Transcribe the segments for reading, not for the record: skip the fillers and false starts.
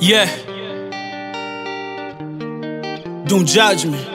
Yeah. Don't judge me.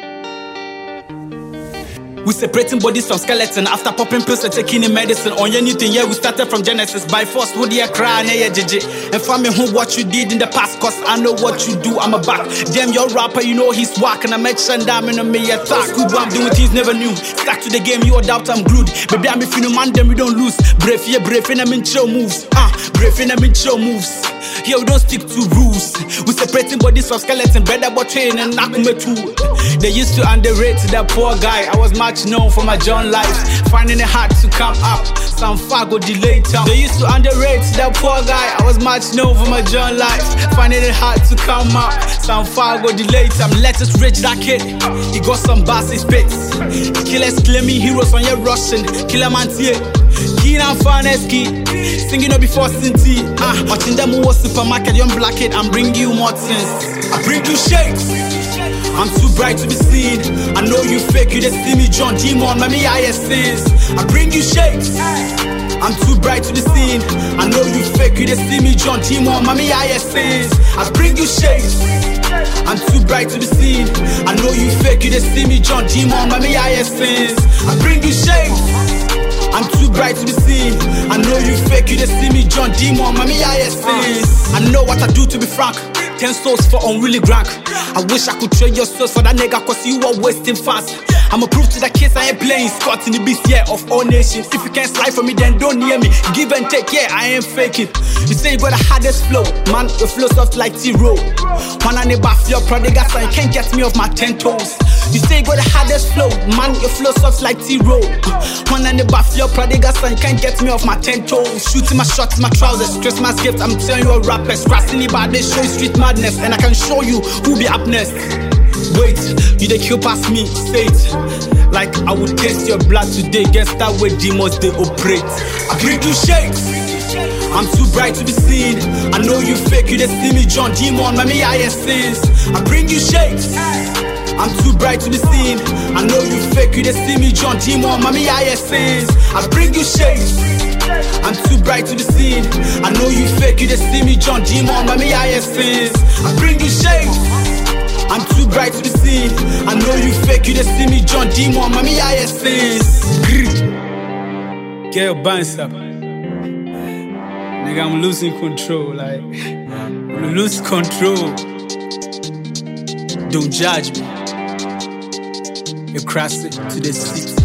We separating bodies from skeleton after popping pills and taking in medicine. On anything, yeah, we started from Genesis. By force, would you cry? Yeah, JJ. And find me who what you did in the past, cause I know what you do. I'm a back. Damn, your rapper, you know he's whack. And I mentioned that in me attack. Good, I'm doing things never new. Stuck to the game, you doubt I'm glued. Baby, I'm if you know man, then we don't lose. Brave, yeah, brave, and I'm in chill moves. Brave, and I'm in chill moves. Here we don't stick to rules. We separating bodies from skeleton, better but train and Nakume too. They used to underrate that poor guy. I was much known for my John life, finding it hard to come up. Some go delay time. They used to underrate that poor guy. I was much known for my John life, finding it hard to come up. Some go delay time. Let us rich that kid. He got some bossy spits. Killers claiming heroes on your Russian. Killer man here. Keen and Faneski, singing up before Cinti. Watching them who was supermarket, young black kid, I'm bringing you more things. I bring you shakes. I'm too bright to be seen. I know you fake, you just see me John Demon, mommy ISS. I bring you shakes. I'm too bright to be seen. I know you fake, you just see me John Demon, mommy ISS. I bring you shakes. I'm too bright to be seen. I know you fake, you just see me John Demon, mommy ISS. I bring you shakes. I'm too bright to be seen. I know you fake, you just see me John Demon, mommy ISS. I know what I do to be frank. 10 souls for unruly rank. I wish I could trade your souls for that nigga, cause you are wasting fast. I'ma prove to that case I ain't playing Scott in the beast, yeah, of all nations. If you can't slide for me, then don't near me. Give and take, yeah, I ain't faking. You say you got the hardest flow, man, your flow soft like T-Row. Man, I never feel prodigal, so you can't get me off my 10 toes. You say you got the hardest flow, man, your flow soft like T-Row. Man, I never feel prodigal, so you can't get me off my 10 toes. Shooting my shots, my trousers, Christmas gift, I'm telling you a rapper. Scratching the bad, they show you street madness, and I can show you who be up next. Wait, you they kill past me, say it. Like I would taste your blood today, guess that way demons they operate. I bring you shakes. I'm too bright to be seen. I know you fake, you just see me John Demon, mommy ISS. I bring you shakes. I'm too bright to be seen. I know you fake, you just see me John Demon, mommy ISS. I bring you shakes. I'm too bright to be seen. I know you fake, you just see me John Demon, mommy ISS. I bring you shakes. I'm too bright to be seen. I know you fake, you just see me John Demon, mommy ISS. Get your bands up. Nigga, I'm losing control, like I'm lose control. Don't judge me. You cross it to the seat.